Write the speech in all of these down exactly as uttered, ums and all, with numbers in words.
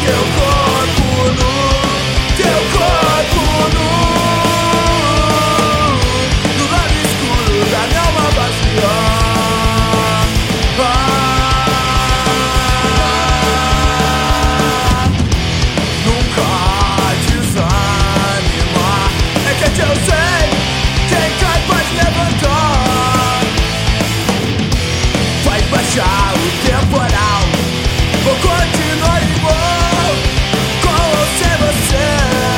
teu corpo nu, teu corpo nu, no lado escuro da minha alma vazia. Ah, nunca desanimar, é que eu sei quem capaz de levantar. Vai baixar o temporal, vou continuar igual, com ou sem você.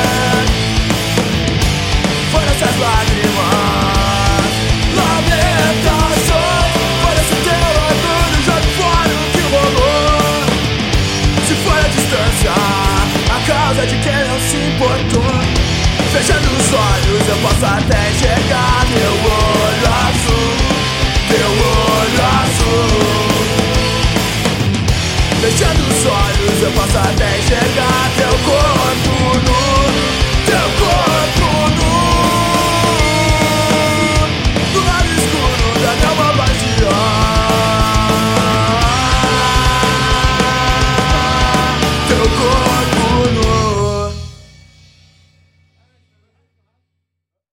Foram essas lágrimas, lamentações, foram esse teu orgulho, jogue fora o que rolou. Se for a distância, a causa de quem não se importou. Fechando os olhos eu posso até enxergar meu olho azul, teu olho azul. Fechando os olhos eu posso até enxergar